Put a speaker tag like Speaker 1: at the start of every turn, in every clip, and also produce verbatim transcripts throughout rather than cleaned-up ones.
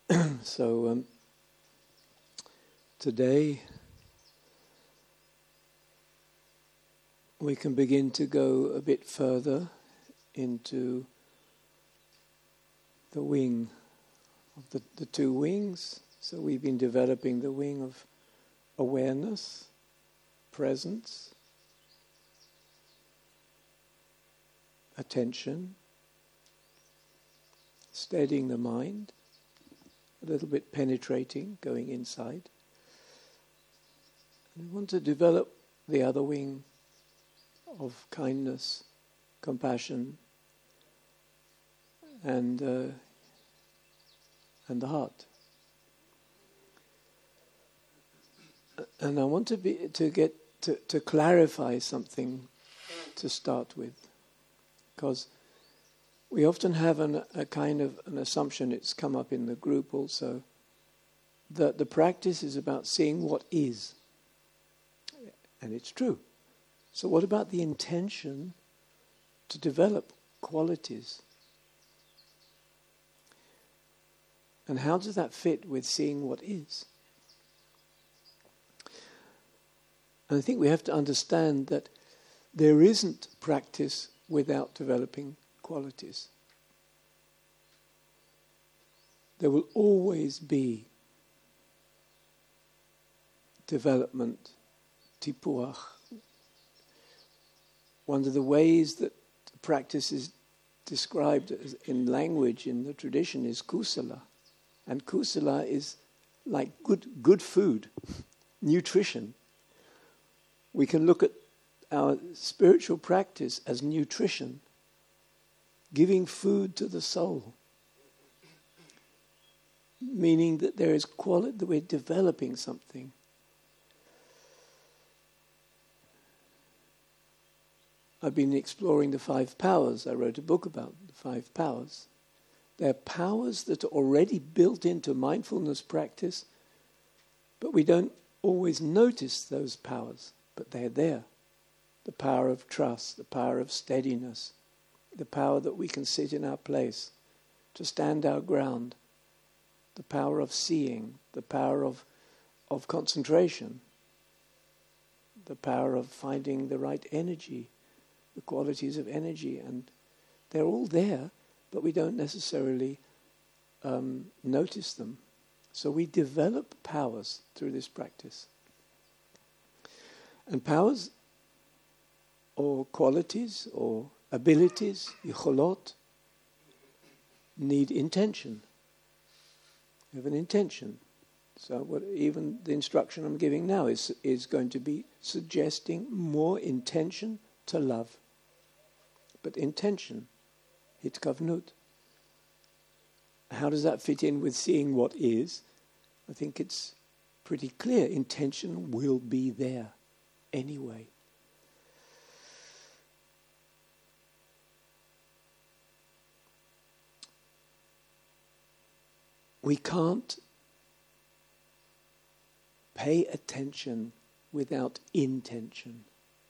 Speaker 1: So um, today we can begin to go a bit further into the wing of the, the two wings. So we've been developing the wing of awareness, presence, attention, steadying the mind, a little bit penetrating, going inside. And we want to develop the other wing of kindness, compassion, and uh, and the heart. And I want to be to get to, to clarify something to start with, because we often have an, a kind of an assumption, it's come up in the group also, that the practice is about seeing what is. And it's true. So what about the intention to develop qualities? And how does that fit with seeing what is? And I think we have to understand that there isn't practice without developing qualities. There will always be development, tipuach. One of the ways that practice is described as in language in the tradition is kusala. And kusala is like good good food, nutrition. We can look at our spiritual practice as nutrition, giving food to the soul, meaning that there is quality, that we're developing something. I've been exploring the five powers. I wrote a book about the five powers. They're powers that are already built into mindfulness practice, but we don't always notice those powers, but they're there. The power of trust, the power of steadiness, the power that we can sit in our place, to stand our ground, the power of seeing, the power of, of concentration, the power of finding the right energy, the qualities of energy, and they're all there, but we don't necessarily um, notice them. So we develop powers through this practice. And powers, or qualities, or abilities, yicholot, need intention. You have an intention. So what even the instruction I'm giving now is is going to be suggesting more intention to love. But intention, hitkavnut. How does that fit in with seeing what is? I think it's pretty clear. Intention will be there anyway. We can't pay attention without intention.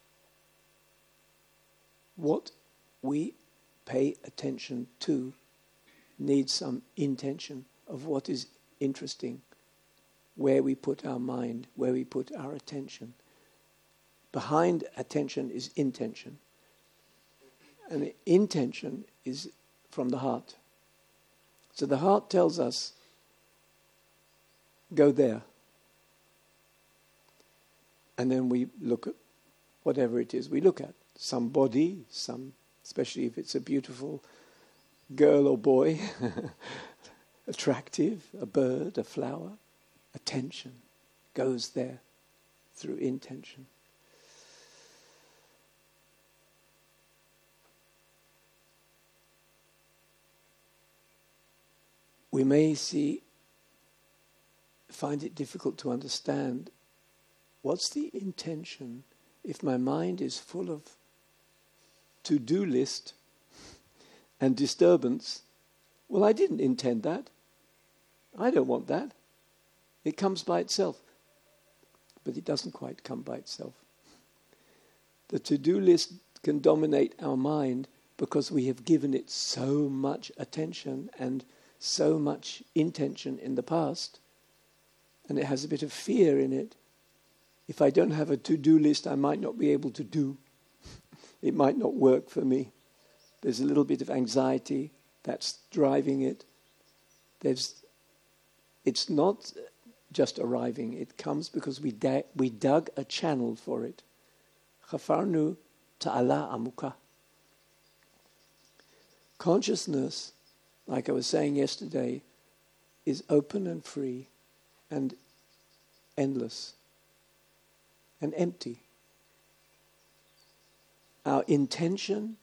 Speaker 1: What we pay attention to needs some intention of what is interesting, where we put our mind, where we put our attention. Behind attention is intention. And the intention is from the heart. So the heart tells us, go there. And then we look at whatever it is we look at. Some body, some, especially if it's a beautiful girl or boy, attractive, a bird, a flower. Attention goes there through intention. We may see, find it difficult to understand what's the intention if my mind is full of to-do list and disturbance. Well, I didn't intend that. I don't want that. It comes by itself. But it doesn't quite come by itself. The to-do list can dominate our mind because we have given it so much attention and so much intention in the past, and it has a bit of fear in it. If I don't have a to-do list, I might not be able to do. It might not work for me. There's a little bit of anxiety that's driving it. There's, it's not just arriving. It comes because we da- we dug a channel for it. Chafarnu ta'ala amuka. Consciousness, like I was saying yesterday, is open and free and endless and empty. Our intention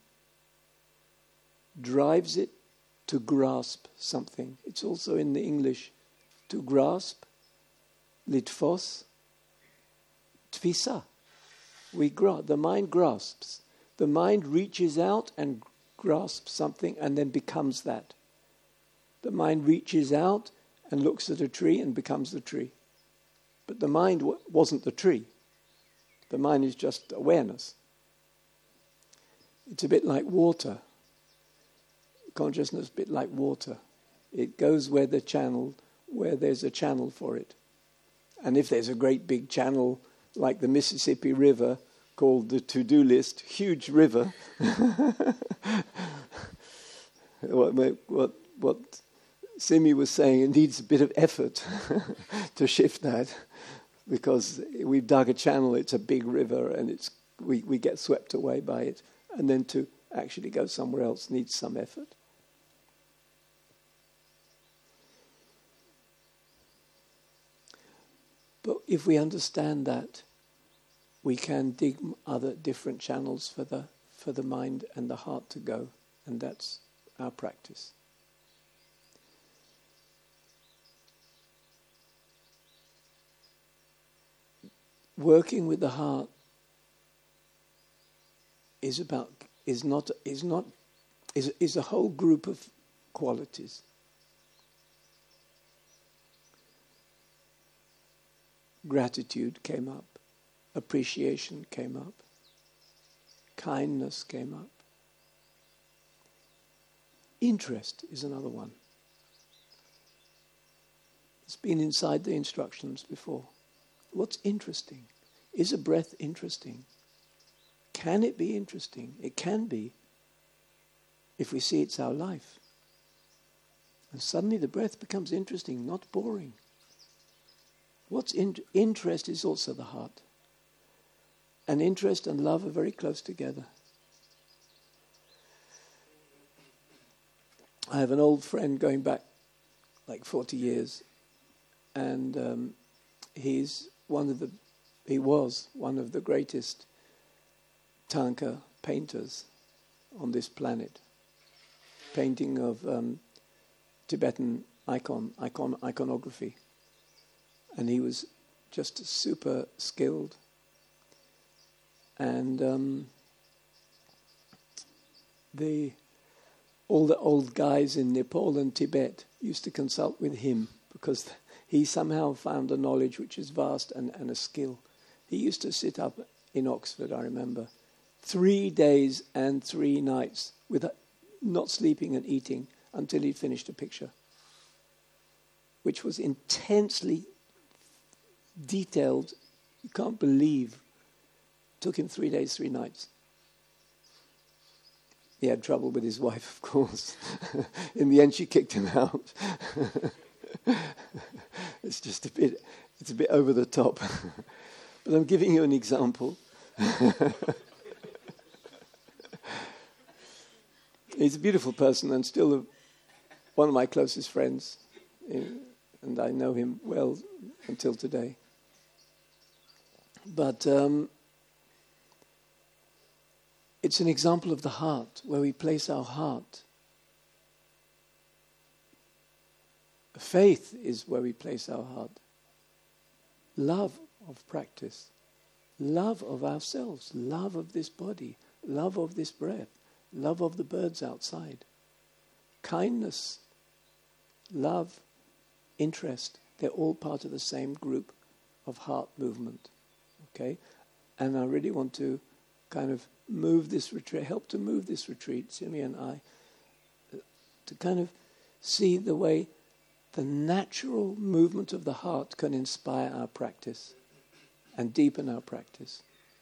Speaker 1: drives it to grasp something. It's also in the English, to grasp, litfos, tfisa. We gra- the mind grasps. The mind reaches out and grasps something and then becomes that. The mind reaches out and looks at a tree and becomes the tree. But the mind w- wasn't the tree. The mind is just awareness. It's a bit like water. Consciousness is a bit like water. It goes where the channel, where there's a channel for it. And if there's a great big channel like the Mississippi River called the to-do list, huge river, what, what, what Simi was saying, it needs a bit of effort to shift that, because we've dug a channel, it's a big river, and it's we, we get swept away by it. And then to actually go somewhere else needs some effort. But if we understand that, we can dig other different channels for the for the mind and the heart to go, and that's our practice. Working with the heart is about is not is not is is a whole group of qualities. Gratitude came up, appreciation came up, kindness came up. Interest is another one. It's been inside the instructions before. What's interesting? Is a breath interesting? Can it be interesting? It can be if we see it's our life. And suddenly the breath becomes interesting, not boring. What's in, interest is also the heart. And interest and love are very close together. I have an old friend going back like forty years, and um, he's one of the, he was one of the greatest Tanka painters on this planet. Painting of um, Tibetan icon, icon, iconography. And he was just super skilled. And um, the all the old guys in Nepal and Tibet used to consult with him because he somehow found a knowledge which is vast and, and a skill. He used to sit up in Oxford, I remember, three days and three nights with not sleeping and eating until he'd finished a picture, which was intensely detailed. You can't believe. It took him three days, three nights. He had trouble with his wife, of course. In the end, she kicked him out. It's just a bit, it's a bit over the top. But I'm giving you an example. He's a beautiful person and still a, one of my closest friends. And I know him well until today. But um, it's an example of the heart, where we place our heart. Faith is where we place our heart. Love of practice. Love of ourselves. Love of this body. Love of this breath. Love of the birds outside. Kindness. Love. Interest. They're all part of the same group of heart movement. Okay? And I really want to kind of move this retreat, help to move this retreat, Simi and I, to kind of see the way the natural movement of the heart can inspire our practice and deepen our practice.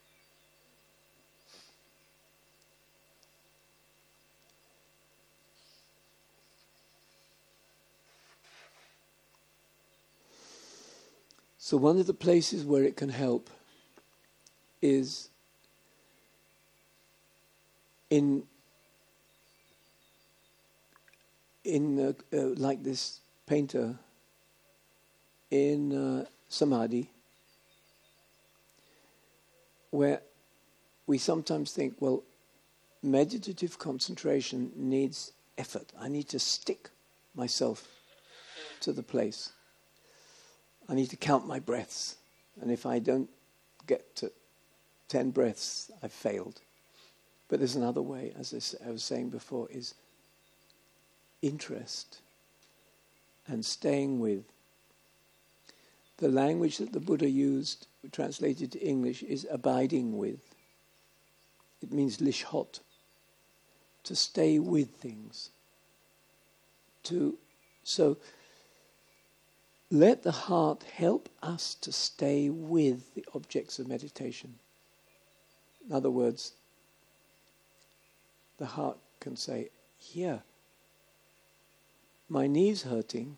Speaker 1: So one of the places where it can help is in in uh, uh, like this painter in uh, Samadhi, where we sometimes think, well, meditative concentration needs effort. I need to stick myself to the place. I need to count my breaths. And if I don't get to ten breaths, I've failed. But there's another way, as I was saying before, is interest and staying with. The language that the Buddha used, translated to English, is abiding with. It means lishhot, to stay with things. To so let the heart help us to stay with the objects of meditation. In other words, the heart can say, yeah, my knee's hurting.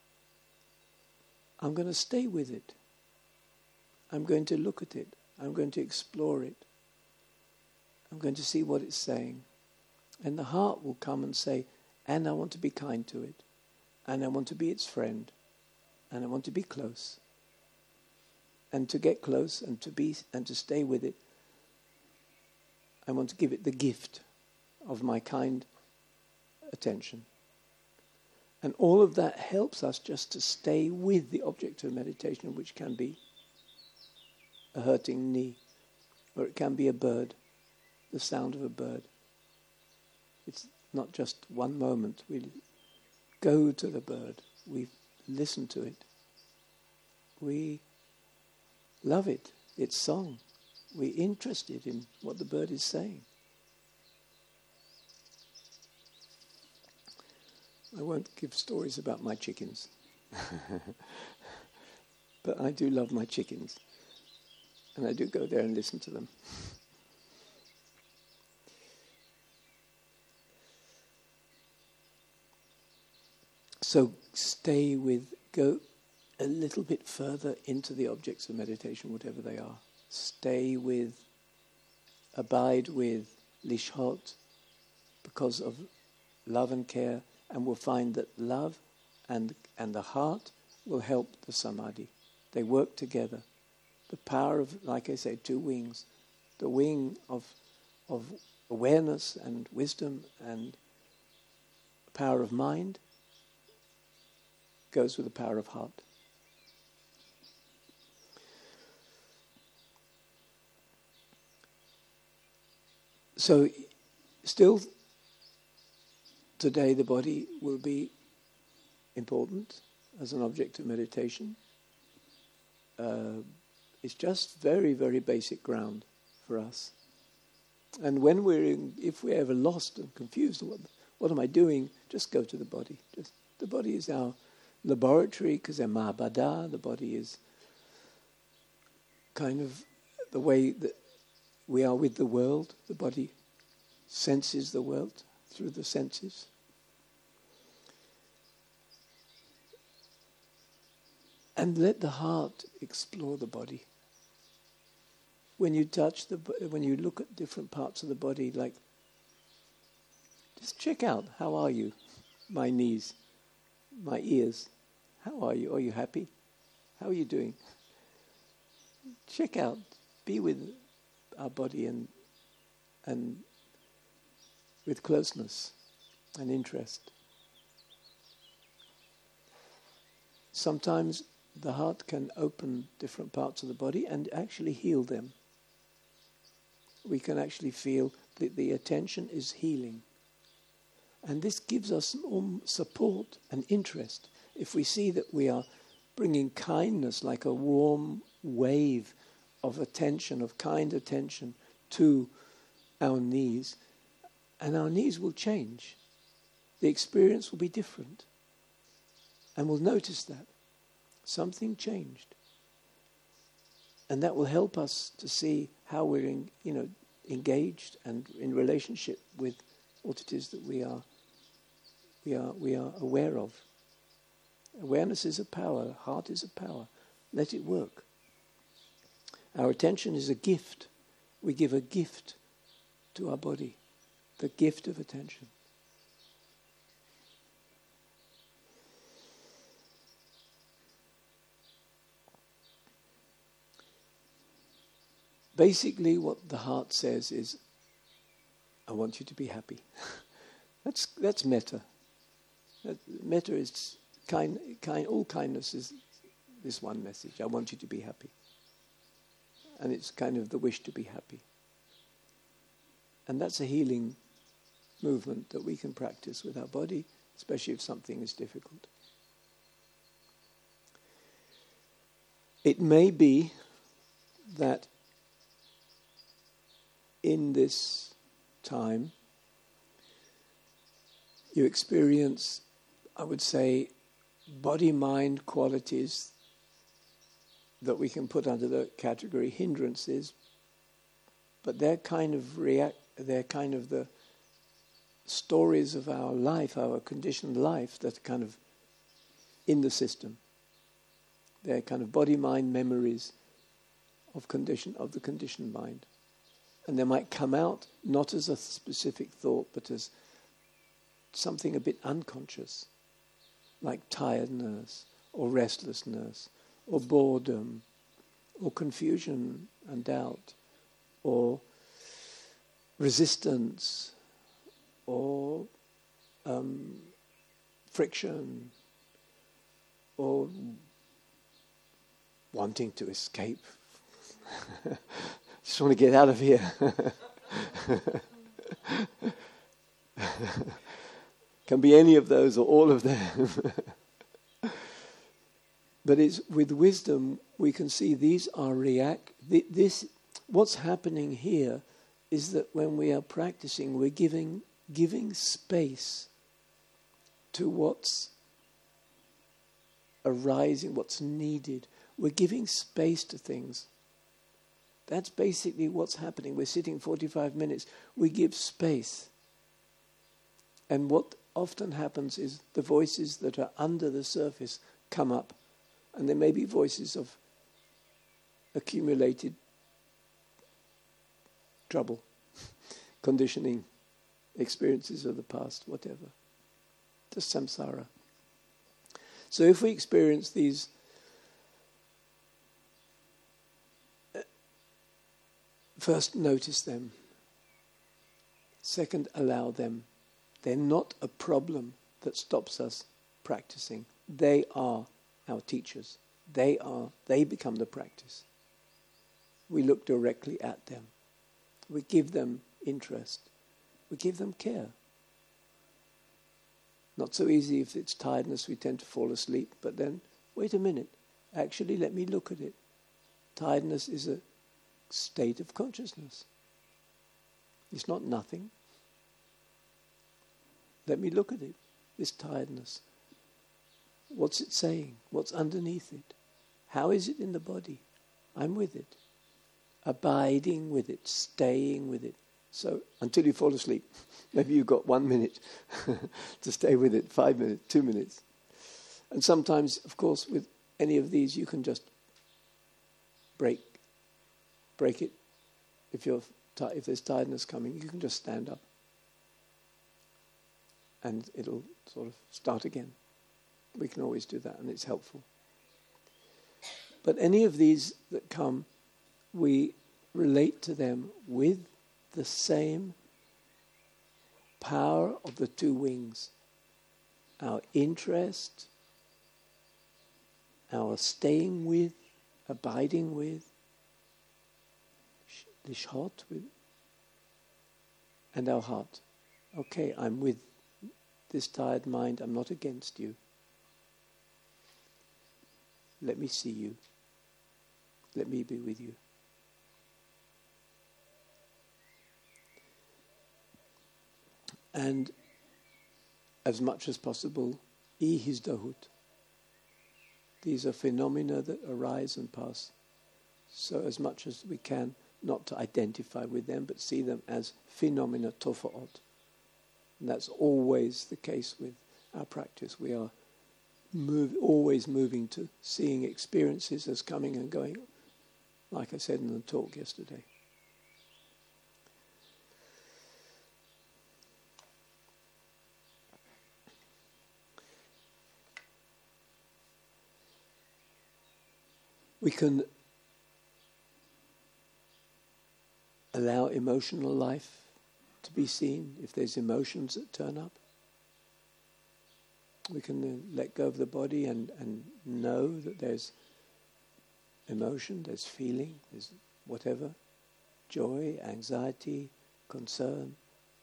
Speaker 1: I'm going to stay with it. I'm going to look at it. I'm going to explore it. I'm going to see what it's saying. And the heart will come and say, and I want to be kind to it. And I want to be its friend. And I want to be close. And to get close and to be and to stay with it, I want to give it the gift of my kind attention. And all of that helps us just to stay with the object of meditation, which can be a hurting knee, or it can be a bird, the sound of a bird. It's not just one moment. We go to the bird. We listen to it. We love it, its song. We're interested in what the bird is saying. I won't give stories about my chickens. But I do love my chickens. And I do go there and listen to them. So stay with, go a little bit further into the objects of meditation, whatever they are. Stay with, abide with, lishhot, because of love and care, and we'll find that love and and the heart will help the samadhi. They work together. The power of, like I say, two wings. The wing of of awareness and wisdom and the power of mind goes with the power of heart. So, still, today the body will be important as an object of meditation. Uh, it's just very, very basic ground for us. And when we're in, if we're ever lost and confused, what, what am I doing? Just go to the body. Just the body is our laboratory, because they're mahabada. The body is kind of the way that we are with the world. The body senses the world through the senses. And let the heart explore the body. When you touch the, when you look at different parts of the body, like, just check out, how are you? My knees, my ears, how are you? Are you happy? How are you doing? Check out, be with our body and and with closeness and interest. Sometimes the heart can open different parts of the body and actually heal them. We can actually feel that the attention is healing. And this gives us more support and interest. If we see that we are bringing kindness, like a warm wave of attention, of kind attention to our knees, and our knees will change. The experience will be different. And we'll notice that. Something changed. And that will help us to see how we're in, you know, engaged and in relationship with what it is that we are, we are, we are aware of. Awareness is a power. Heart is a power. Let it work. Our attention is a gift. We give a gift to our body. The gift of attention. Basically, what the heart says is, I want you to be happy. that's that's metta. That, metta is kind, kind. All kindness is this one message. I want you to be happy. And it's kind of the wish to be happy. And that's a healing movement that we can practice with our body, especially if something is difficult. It may be that in this time you experience, I would say, body-mind qualities that we can put under the category hindrances, but they're kind of react. They're kind of the stories of our life, our conditioned life, that are kind of in the system. They're kind of body-mind memories of condition of the conditioned mind, and they might come out not as a specific thought, but as something a bit unconscious, like tiredness or restlessness or boredom or confusion and doubt or resistance or um, friction or wanting to escape. Just want to get out of here. Can be any of those or all of them. But it's with wisdom we can see these are react. This, what's happening here is that when we are practicing, we're giving giving space to what's arising, what's needed. We're giving space to things. That's basically what's happening. We're sitting forty-five minutes. We give space. And what often happens is the voices that are under the surface come up. And there may be voices of accumulated trouble, conditioning, experiences of the past, whatever. Just samsara. So if we experience these first, notice them. Second, allow them. They're not a problem that stops us practicing. They are our teachers. They are, they become the practice. We look directly at them. We give them interest. We give them care. Not so easy if it's tiredness, we tend to fall asleep, but then, wait a minute, actually let me look at it. Tiredness is a state of consciousness. It's not nothing. Let me look at it, this tiredness. What's it saying? What's underneath it? How is it in the body? I'm with it. Abiding with it, staying with it. So until you fall asleep, maybe you've got one minute to stay with it, five minutes, two minutes. And sometimes, of course, with any of these, you can just break, break it. If you're ti- if there's tiredness coming, you can just stand up, and it'll sort of start again. We can always do that, and it's helpful. But any of these that come, we relate to them with the same power of the two wings. Our interest, our staying with, abiding with, lishhot with, and our heart. Okay, I'm with this tired mind, I'm not against you. Let me see you. Let me be with you. And as much as possible, ihizddahut, These are phenomena that arise and pass. So as much as we can, not to identify with them, but see them as phenomena, tofa'ot. And that's always the case with our practice. We are move, always moving to seeing experiences as coming and going, like I said in the talk yesterday. We can allow emotional life to be seen if there's emotions that turn up. We can uh, let go of the body and, and know that there's emotion, there's feeling, there's whatever, joy, anxiety, concern,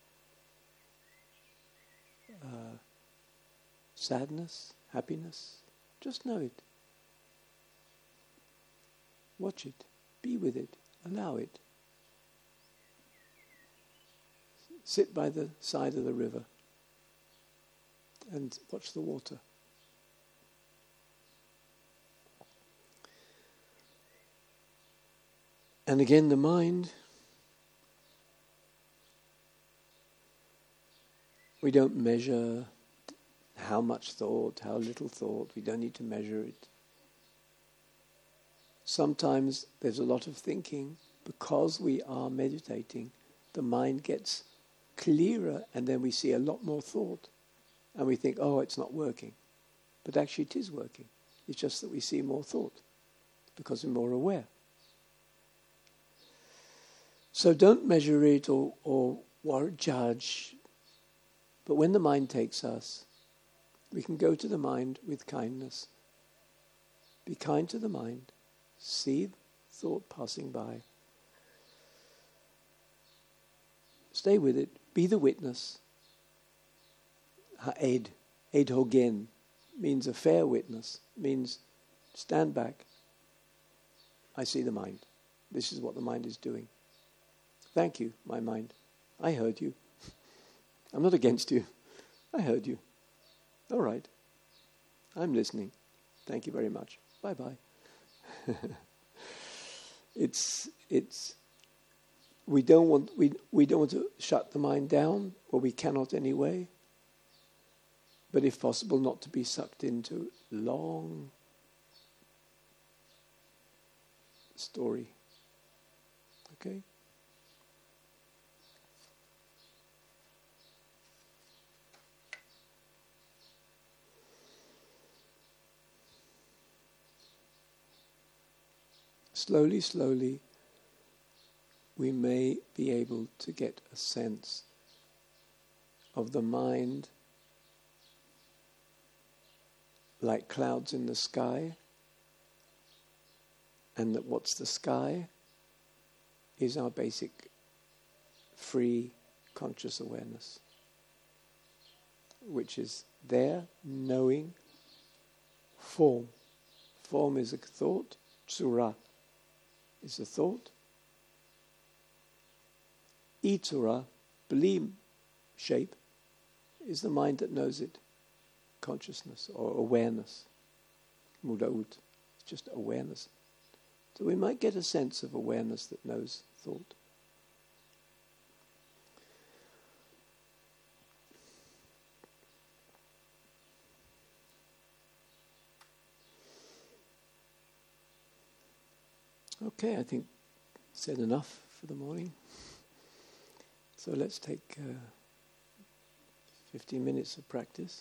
Speaker 1: uh, sadness, happiness. Just know it. Watch it, be with it, allow it. Sit by the side of the river and watch the water. And again, the mind, we don't measure how much thought, how little thought. We don't need to measure it. Sometimes there's a lot of thinking. Because we are meditating, the mind gets clearer and then we see a lot more thought. And we think, oh, it's not working. But actually it is working. It's just that we see more thought because we're more aware. So don't measure it or, or, or judge. But when the mind takes us, we can go to the mind with kindness. Be kind to the mind. See thought passing by. Stay with it. Be the witness. Ha'ed, ed hogen, means a fair witness, means stand back. I see the mind. This is what the mind is doing. Thank you, my mind. I heard you. I'm not against you. I heard you. All right. I'm listening. Thank you very much. Bye-bye. it's it's we don't want we we don't want to shut the mind down, or we cannot anyway. But if possible, not to be sucked into long story. Okay? Slowly, slowly, we may be able to get a sense of the mind like clouds in the sky, and that what's the sky is our basic free conscious awareness, which is there knowing form. Form is a thought, tsura is a thought. Itura, belief, shape, is the mind that knows it. Consciousness or awareness. Mudaut. It's just awareness. So we might get a sense of awareness that knows thought. Okay, I think said enough for the morning. So let's take uh, fifteen minutes of practice.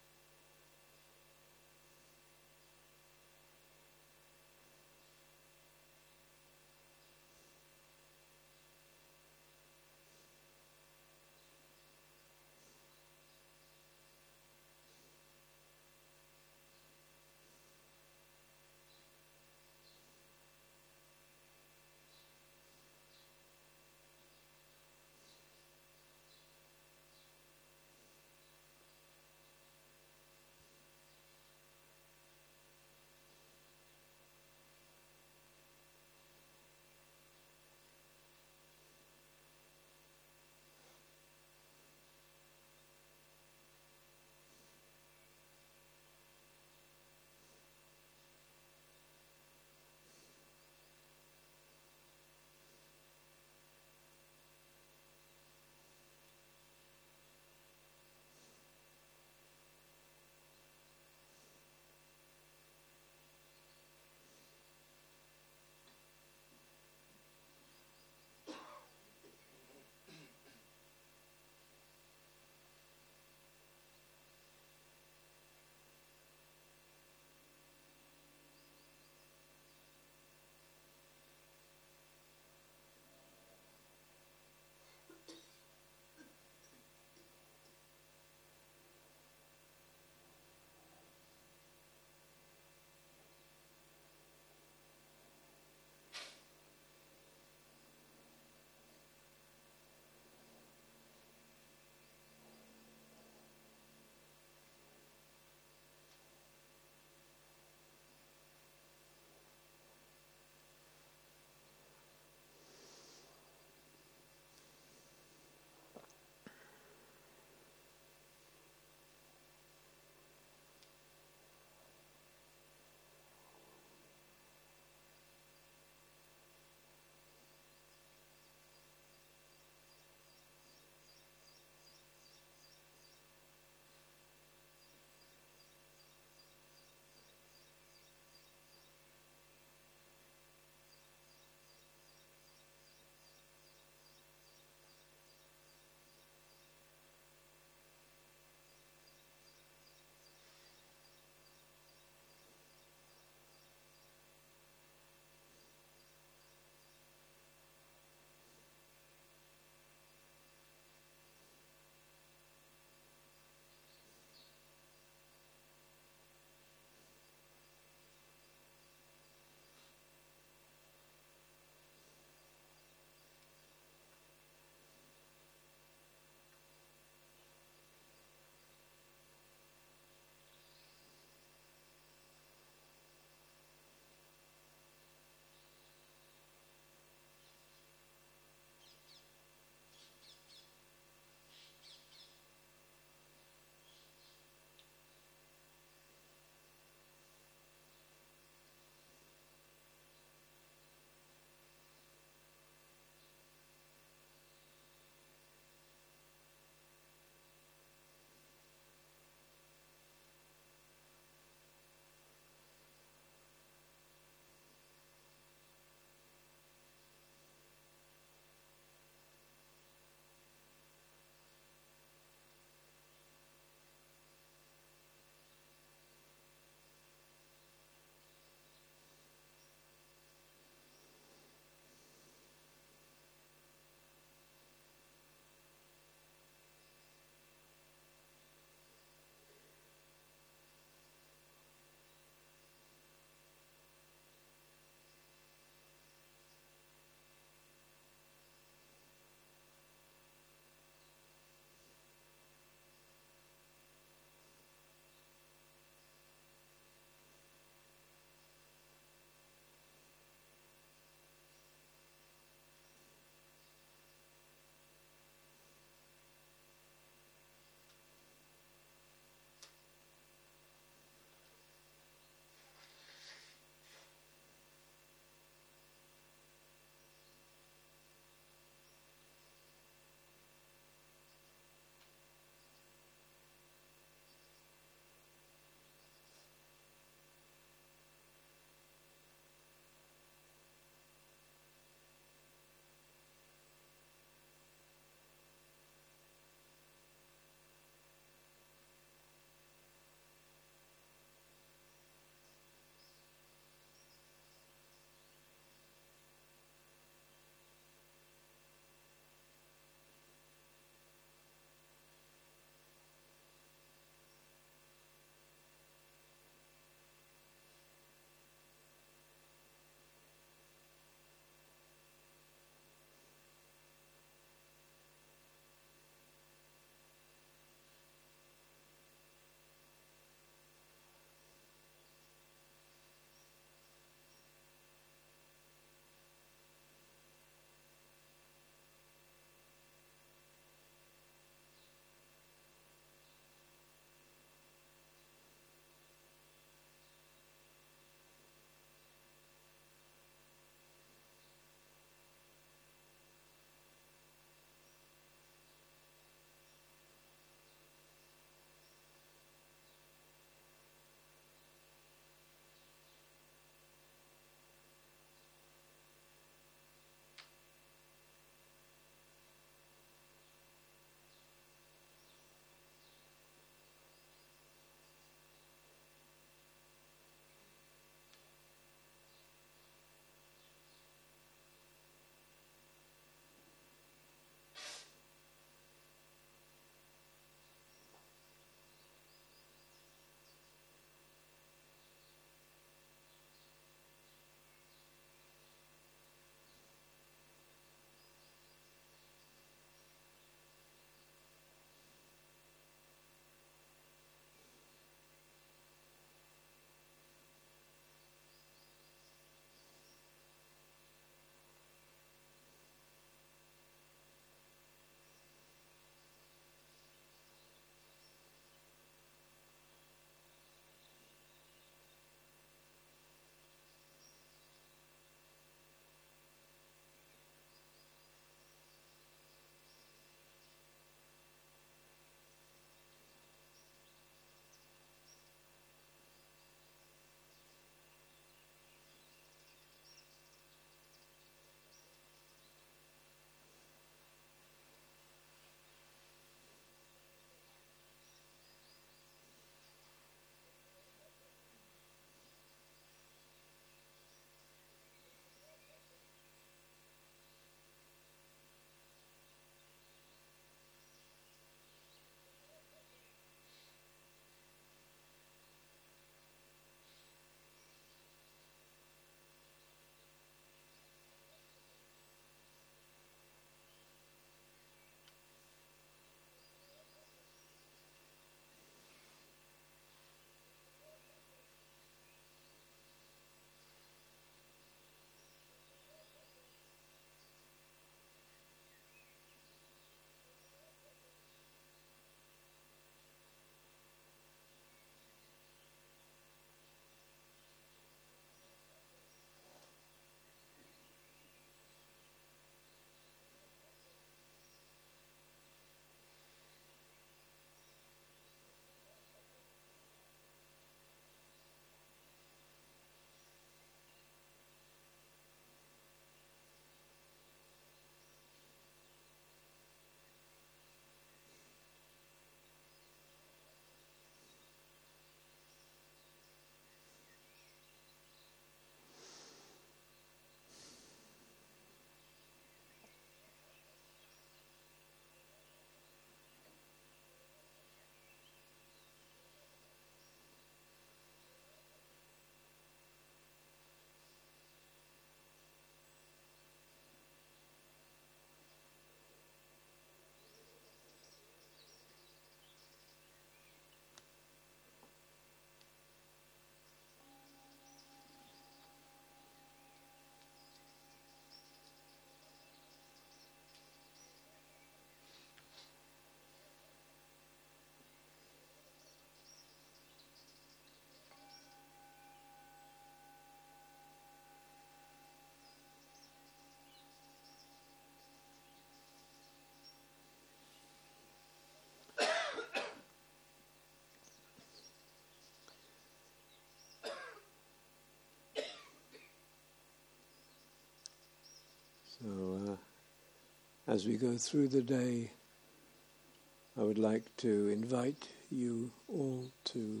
Speaker 1: So, uh, as we go through the day, I would like to invite you all to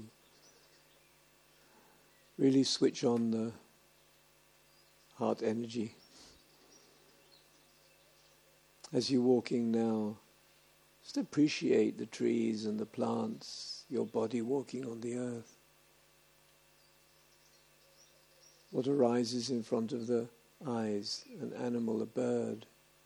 Speaker 1: really switch on the heart energy. As you're walking now, just appreciate the trees and the plants, your body walking on the earth. What arises in front of the eyes, an animal, a bird.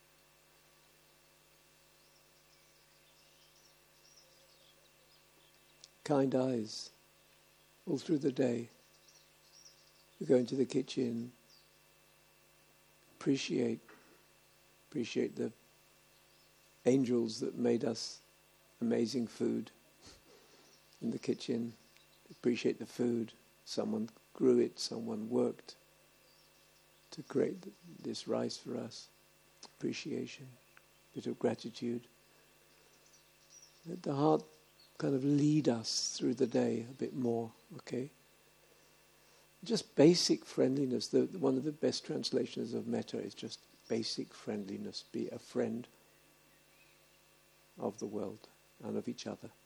Speaker 1: Kind eyes all through the day. You go into the kitchen, appreciate, appreciate the angels that made us amazing food in the kitchen. Appreciate the food. Someone grew it, someone worked to create this rice for us. Appreciation, bit of gratitude. Let the heart kind of lead us through the day a bit more, okay? Just basic friendliness. The, one of the best translations of metta is just basic friendliness. Be a friend of the world and of each other.